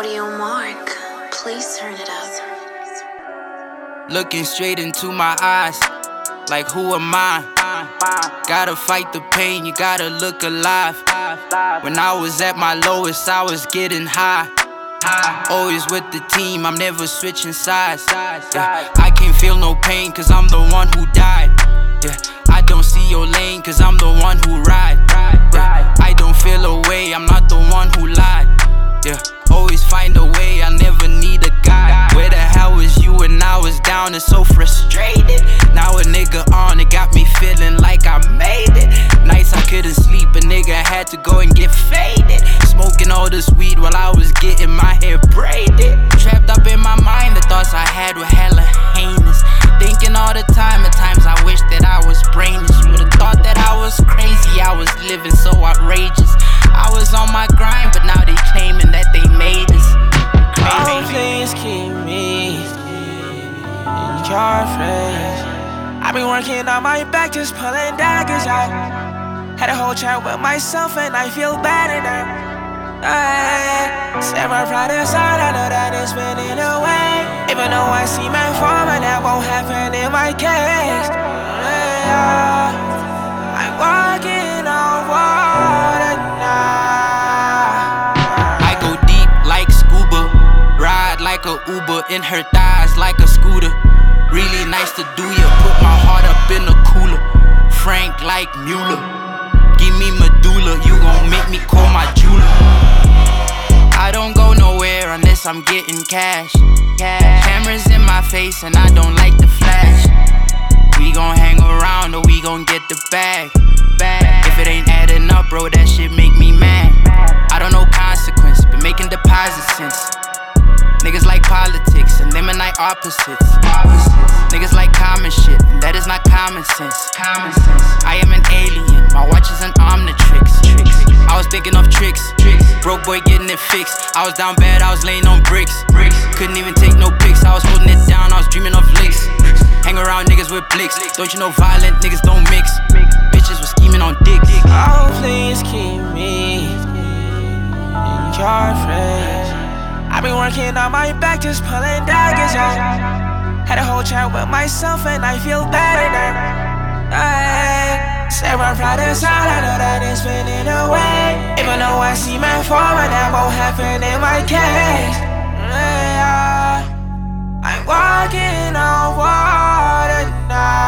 Audio Mark, please turn it up. Looking straight into my eyes, like who am I? Gotta fight the pain, you gotta look alive. When I was at my lowest, I was getting high. Always with the team, I'm never switching sides. Yeah, I can't feel no pain, cause I'm the one who died. Yeah, I don't see your lane, cause I'm the one who ride. Yeah, I don't feel away, I'm not the one who lied. Yeah, always find a way, I never need a guide. Where the hell was you when I was down and so frustrated? Now a nigga on, it got me feeling like I made it. Nights I couldn't sleep, a nigga had to go and get faded. Smoking all this weed while I was getting my hair braided. Trapped up in my mind, the thoughts I had were hella heinous. Thinking all the time, at times I wish that I was brainless. You would've thought that I was crazy, I was living so outrageous. I was on my grind, but now they claiming that they made us. Oh, please keep me in your phrase. I've been working on my back, just pulling daggers out. Had a whole chat with myself and I feel better now. Set my pride aside, I know that it's spinning away. Even though I see my form and that won't happen in my case. I'm walking on water now. I go deep like scuba, ride like a Uber, in her thighs like a scooter. Really nice to do ya, put my heart up in a cooler. Frank like Mueller, give me medulla, you gon' make me call my jeweler. I don't go nowhere unless I'm getting cash. Cameras in my face and I don't like the flash. We gon' hang around or we gon' get the bag. If it ain't adding up, bro, that shit make me mad. I don't know consequence, but making deposit sense. Niggas like politics and them and I opposites. Niggas like common shit, and that is not common sense. I am an alien, my watch is an Omnitrix. I was thinking of tricks, broke boy getting it fixed. I was down bad, I was laying on bricks. Couldn't even take no pics, I was holding it down, I was dreaming of licks. Hang around niggas with blicks, don't you know violent niggas don't mix. Bitches was scheming on dick. Oh, please keep me in your phrase. I've been working on my back, just pulling daggers out. Had a whole chat with myself and I feel better now. Set my pride aside, I know that it's spinning away. Even though I see my form and that won't happen in my case. I'm walking on water now.